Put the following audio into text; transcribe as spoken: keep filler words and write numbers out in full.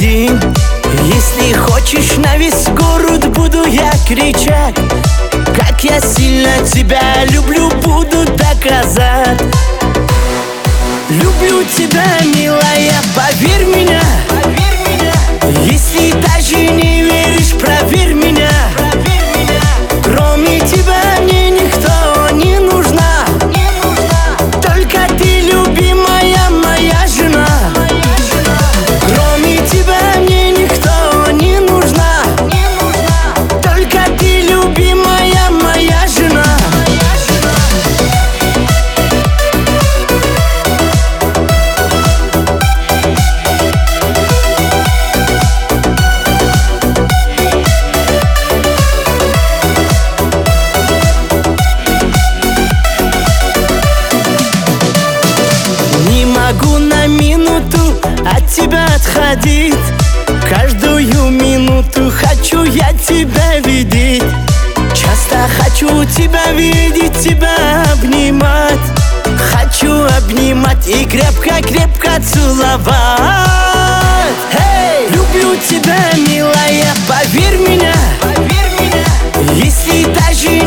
один. Если хочешь, на весь город буду я кричать, как я сильно тебя люблю, буду доказать. Люблю тебя, милая, поверь меня. Если даже не веришь, проверь меня. Кроме тебя мне никто не нужна. Только ты, любимая моя жена. Кроме тебя мне никто не нужна. Только ты, любимая моя жена. Не могу на минуту от тебя отходить. Каждую минуту хочу я тебя видеть. Часто хочу тебя видеть, тебя обнимать. Хочу обнимать и крепко-крепко целовать. Hey! Люблю тебя, милая, поверь меня. Если даже